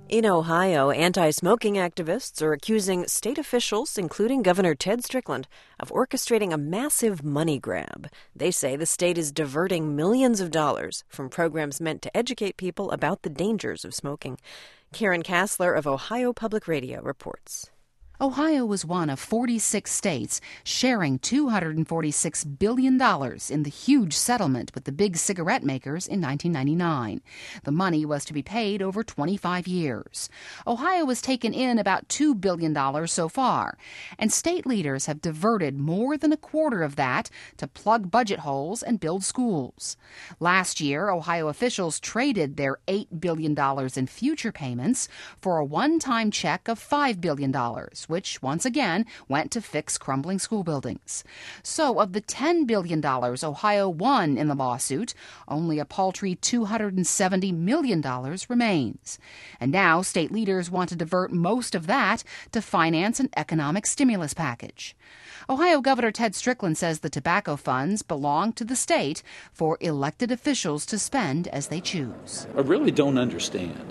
In Ohio, anti-smoking activists are accusing state officials, including Governor Ted Strickland, of orchestrating a massive money grab. They say the state is diverting millions of dollars from programs meant to educate people about the dangers of smoking. Karen Kassler of Ohio Public Radio reports. Ohio was one of 46 states sharing $246 billion in the huge settlement with the big cigarette makers in 1999. The money was to be paid over 25 years. Ohio has taken in about $2 billion so far, and state leaders have diverted more than a quarter of that to plug budget holes and build schools. Last year, Ohio officials traded their $8 billion in future payments for a one-time check of $5 billion, which once again went to fix crumbling school buildings. So of the $10 billion Ohio won in the lawsuit, only a paltry $270 million remains. And now state leaders want to divert most of that to finance an economic stimulus package. Ohio Governor Ted Strickland says the tobacco funds belong to the state for elected officials to spend as they choose. I really don't understand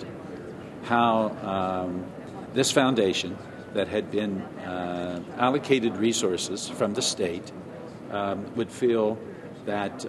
how this foundation that had been allocated resources from the state would feel that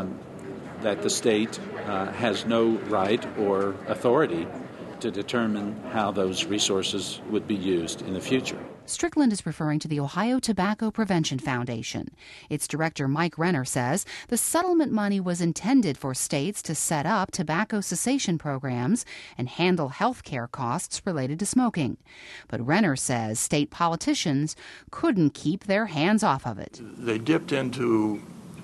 the state has no right or authority to determine how those resources would be used in the future. Strickland is referring to the Ohio Tobacco Prevention Foundation. Its director, Mike Renner, says the settlement money was intended for states to set up tobacco cessation programs and handle health care costs related to smoking. But Renner says state politicians couldn't keep their hands off of it. They dipped into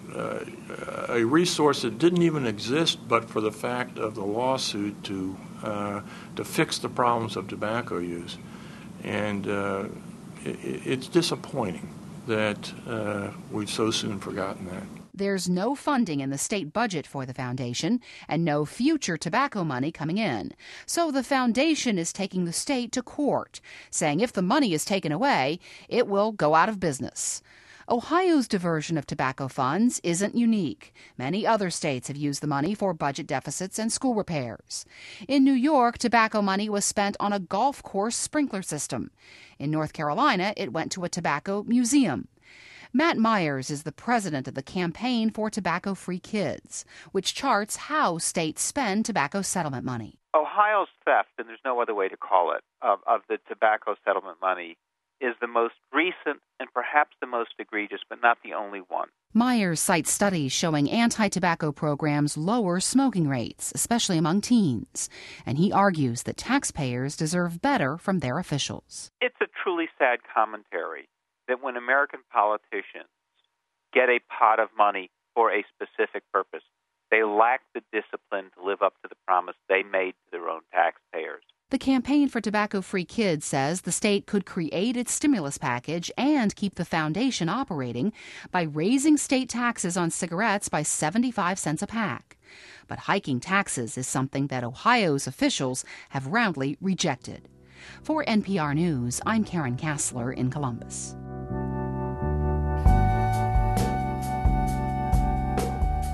a resource that didn't even exist but for the fact of the lawsuit to fix the problems of tobacco use. And it's disappointing that we've so soon forgotten that. There's no funding in the state budget for the foundation and no future tobacco money coming in. So the foundation is taking the state to court, saying if the money is taken away, it will go out of business. Ohio's diversion of tobacco funds isn't unique. Many other states have used the money for budget deficits and school repairs. In New York, tobacco money was spent on a golf course sprinkler system. In North Carolina, it went to a tobacco museum. Matt Myers is the president of the Campaign for Tobacco-Free Kids, which charts how states spend tobacco settlement money. Ohio's theft, and there's no other way to call it, of the tobacco settlement money is the most recent and perhaps the most egregious, but not the only one. Myers cites studies showing anti-tobacco programs lower smoking rates, especially among teens. And he argues that taxpayers deserve better from their officials. It's a truly sad commentary that when American politicians get a pot of money for a specific purpose, they lack the discipline to live up to the promise they made to their own taxpayers. The Campaign for Tobacco-Free Kids says the state could create its stimulus package and keep the foundation operating by raising state taxes on cigarettes by 75 cents a pack. But hiking taxes is something that Ohio's officials have roundly rejected. For NPR News, I'm Karen Kassler in Columbus.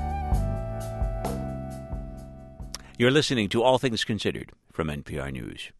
You're listening to All Things Considered from NPR News.